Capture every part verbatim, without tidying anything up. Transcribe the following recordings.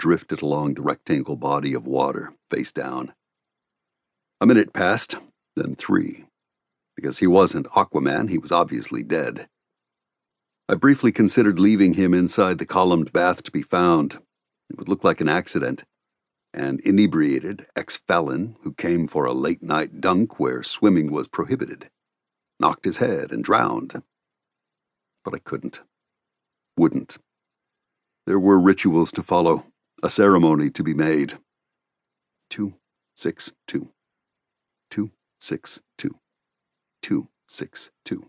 drifted along the rectangle body of water, face down. A minute passed, then three. Because he wasn't Aquaman, he was obviously dead. I briefly considered leaving him inside the columned bath to be found. It would look like an accident. An inebriated ex-felon who came for a late-night dunk where swimming was prohibited. Knocked his head and drowned. But I couldn't. Wouldn't. There were rituals to follow, a ceremony to be made. Two, six, two. Two, six, two. Two, six, two.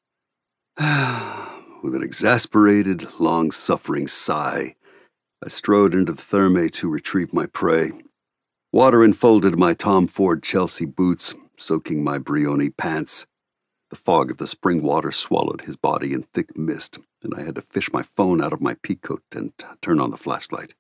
With an exasperated, long-suffering sigh, I strode into the thermae to retrieve my prey. Water enfolded my Tom Ford Chelsea boots, soaking my Brioni pants. The fog of the spring water swallowed his body in thick mist, and I had to fish my phone out of my peacoat and turn on the flashlight.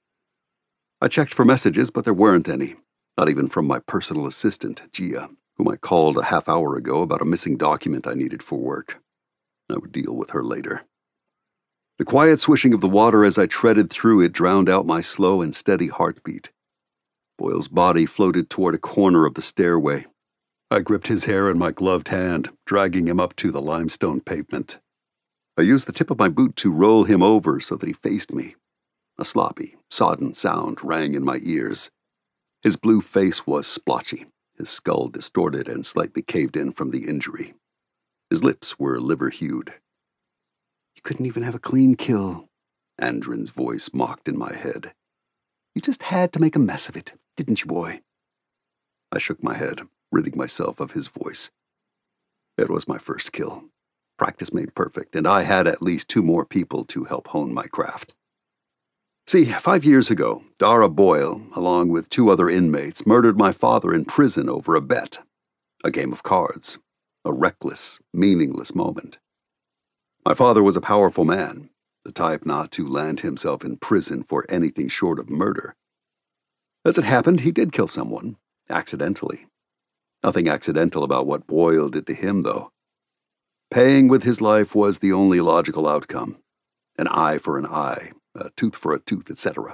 I checked for messages, but there weren't any, not even from my personal assistant, Gia, whom I called a half hour ago about a missing document I needed for work. I would deal with her later. The quiet swishing of the water as I treaded through it drowned out my slow and steady heartbeat. Boyle's body floated toward a corner of the stairway. I gripped his hair in my gloved hand, dragging him up to the limestone pavement. I used the tip of my boot to roll him over so that he faced me. A sloppy, sodden sound rang in my ears. His blue face was splotchy, his skull distorted and slightly caved in from the injury. His lips were liver-hued. "You couldn't even have a clean kill," Andrin's voice mocked in my head. "You just had to make a mess of it, didn't you, boy?" I shook my head, ridding myself of his voice. It was my first kill. Practice made perfect, and I had at least two more people to help hone my craft. See, five years ago, Dara Boyle, along with two other inmates, murdered my father in prison over a bet. A game of cards. A reckless, meaningless moment. My father was a powerful man, the type not to land himself in prison for anything short of murder. As it happened, he did kill someone, accidentally. Nothing accidental about what Boyle did to him, though. Paying with his life was the only logical outcome. An eye for an eye, a tooth for a tooth, et cetera.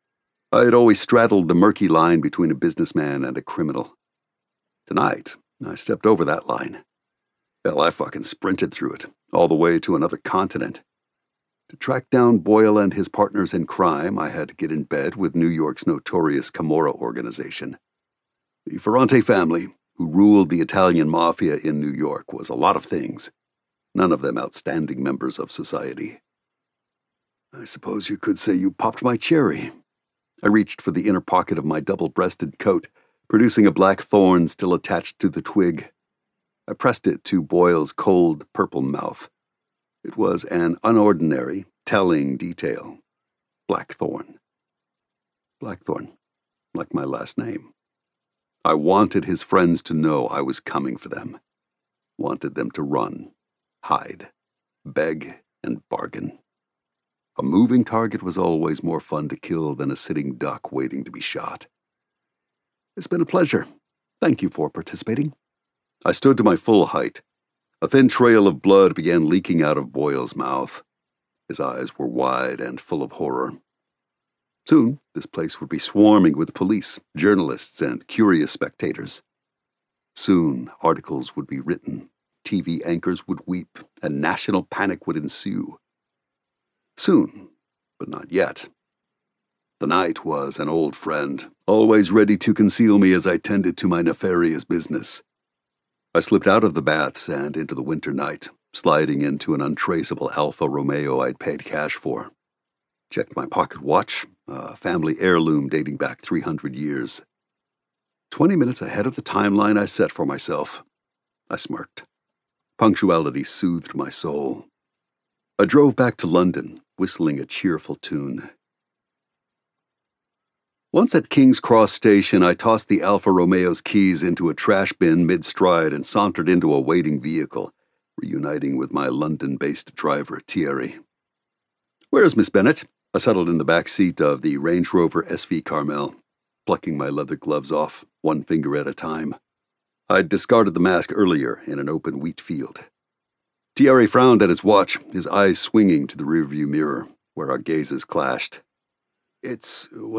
I had always straddled the murky line between a businessman and a criminal. Tonight, I stepped over that line. Hell, I fucking sprinted through it, all the way to another continent. To track down Boyle and his partners in crime, I had to get in bed with New York's notorious Camorra organization. The Ferrante family, who ruled the Italian mafia in New York, was a lot of things, none of them outstanding members of society. I suppose you could say you popped my cherry. I reached for the inner pocket of my double-breasted coat, producing a black thorn still attached to the twig. I pressed it to Boyle's cold, purple mouth. It was an unordinary, telling detail. Blackthorn. Blackthorn, like my last name. I wanted his friends to know I was coming for them. Wanted them to run, hide, beg, and bargain. A moving target was always more fun to kill than a sitting duck waiting to be shot. It's been a pleasure. Thank you for participating. I stood to my full height. A thin trail of blood began leaking out of Boyle's mouth. His eyes were wide and full of horror. Soon, this place would be swarming with police, journalists, and curious spectators. Soon, articles would be written, T V anchors would weep, and national panic would ensue. Soon, but not yet. The night was an old friend, always ready to conceal me as I tended to my nefarious business. I slipped out of the baths and into the winter night, sliding into an untraceable Alfa Romeo I'd paid cash for. Checked my pocket watch, a family heirloom dating back three hundred years. Twenty minutes ahead of the timeline I set for myself. I smirked. Punctuality soothed my soul. I drove back to London, whistling a cheerful tune. Once at King's Cross Station, I tossed the Alfa Romeo's keys into a trash bin mid-stride and sauntered into a waiting vehicle, reuniting with my London-based driver, Thierry. "Where's Miss Bennett?" I settled in the back seat of the Range Rover S V Carmel, plucking my leather gloves off, one finger at a time. I'd discarded the mask earlier in an open wheat field. Thierry frowned at his watch, his eyes swinging to the rearview mirror, where our gazes clashed. "It's one